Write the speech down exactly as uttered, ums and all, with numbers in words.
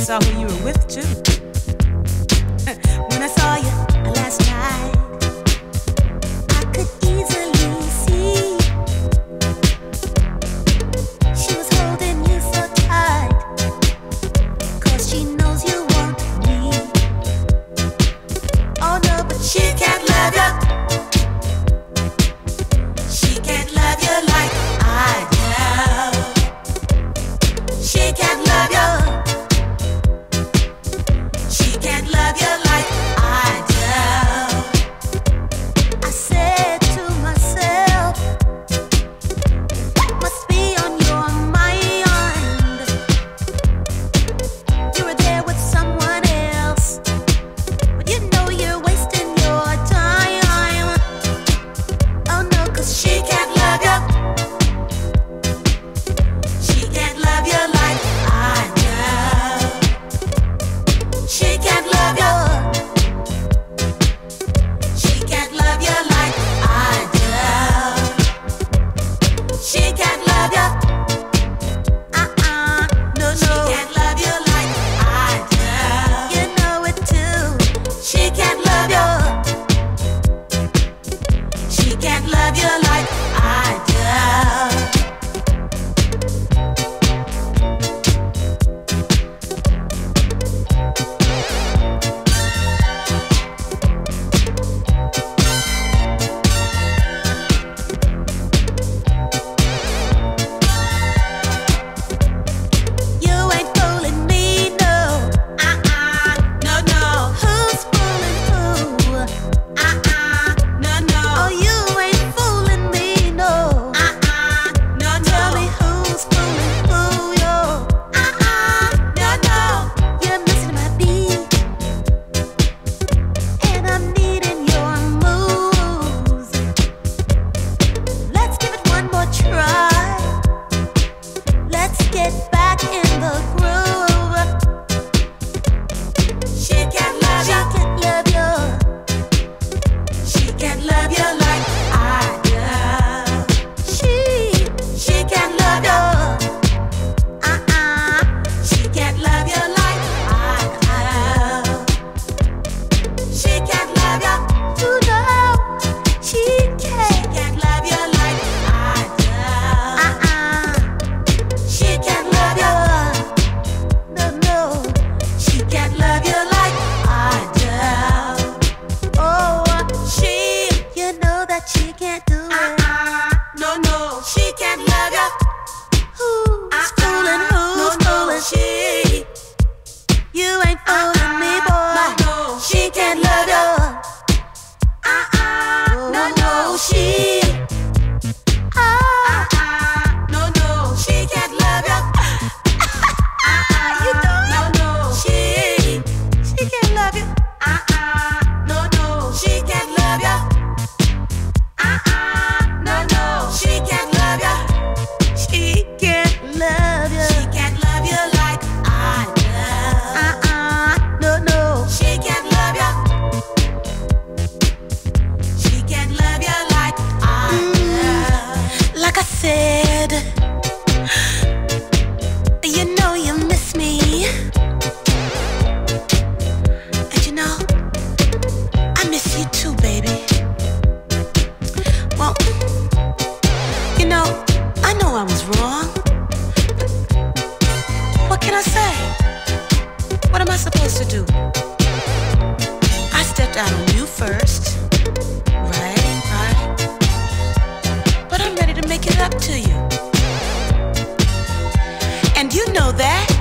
saw who you were with, too. When I saw you last night, I could easily see she was holding you so tight, 'cause she knows you want me. Oh no, but she can't love you. She can't love you like I do. She can't love you. She can't love you like I do. I said to myself, must be on your mind. You were there with someone else, but you know you're wasting your time. Oh no, 'cause she can't love you. She can't love you like I do. She can't love you. She can't love you like I do. She can't love you. Uh-uh, no, no. She can't love you like I do. You know it too. She can't love you. She can't love you like I do. You ain't fooling me, no. Uh-uh, no, no. Who's fooling who? Uh-uh, no, no. Oh, you ain't fooling me, no. Uh-uh, no, no. Tell me who's fooling who, yo. Uh-uh, no, no. You're missing my beat, and I'm needing your moves. Let's give it one more try. Let's get back in the groove. She can't love you. She can't love you. She can't love you like I do. She, she can't love you. Uh-uh. She can't love you like I do. She can't love you. You know she can't. She can't love you like I do. Uh-uh. She can't love you. No, no. She can't love you like I do. Oh, she, you know that she can't do it. Uh-uh. No, no. She can't love you. Who's fooling? Who's fooling? She. You ain't fooling me, boy. No, no. She can't love you. Uh-uh. No, no. She. Uh-uh. No, no. She can't love you. Uh-uh. You know it. No, no. She. She can't love you. Uh-uh. No, no. She can't love you. Uh-uh. No, no. She can't love you. She can't love you. She can't love you like I do. Uh-uh. No, no. She can't love you. She can't love you like I do. Like I said, you know you miss me. And you know, I miss you too, baby. Well, you know, I know I was wrong. What can I say? What am I supposed to do? I stepped out on you first. Right, right. But I'm ready to make it up to you. And you know that.